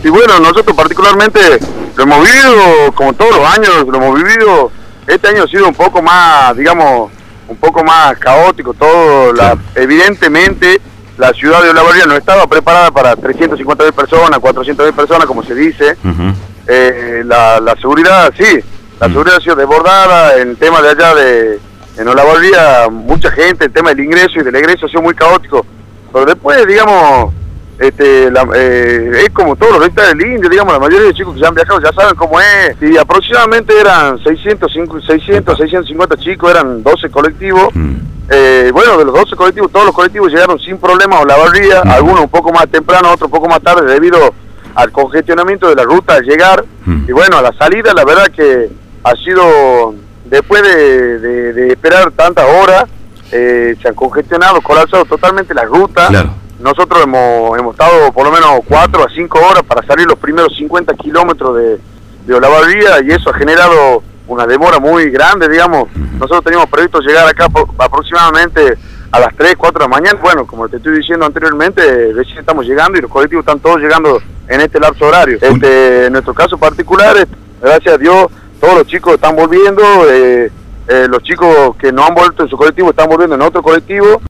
Y bueno, nosotros particularmente lo hemos vivido, como todos los años, lo hemos vivido. Este año ha sido un poco más, digamos, un poco más caótico todo. Evidentemente, la ciudad de Olavarría no estaba preparada para 350.000 personas, 400.000 personas, como se dice. La seguridad, sí, la seguridad ha sido desbordada. En el tema de allá en Olavarría, mucha gente, el tema del ingreso y del egreso ha sido muy caótico. Pero después, digamos, es como todos los rectas del Indio, digamos, la mayoría de chicos que ya han viajado ya saben cómo es. Y aproximadamente eran 650 chicos, eran 12 colectivos. Bueno, de los 12 colectivos, todos los colectivos llegaron sin problemas a Olavarría, algunos un poco más temprano, otros un poco más tarde, debido al congestionamiento de la ruta al llegar. Y bueno, a la salida, la verdad que ha sido, después de esperar tantas horas, se han congestionado, colapsado totalmente la ruta. Claro. Nosotros hemos estado por lo menos 4 a 5 horas para salir los primeros 50 kilómetros de Olavarría, y eso ha generado una demora muy grande, digamos. Nosotros teníamos previsto llegar acá aproximadamente a las 3, 4 de la mañana. Bueno, como te estoy diciendo anteriormente, recién estamos llegando y los colectivos están todos llegando en este lapso horario. En nuestro caso particular, gracias a Dios, todos los chicos están volviendo, los chicos que no han vuelto en su colectivo están volviendo en otro colectivo.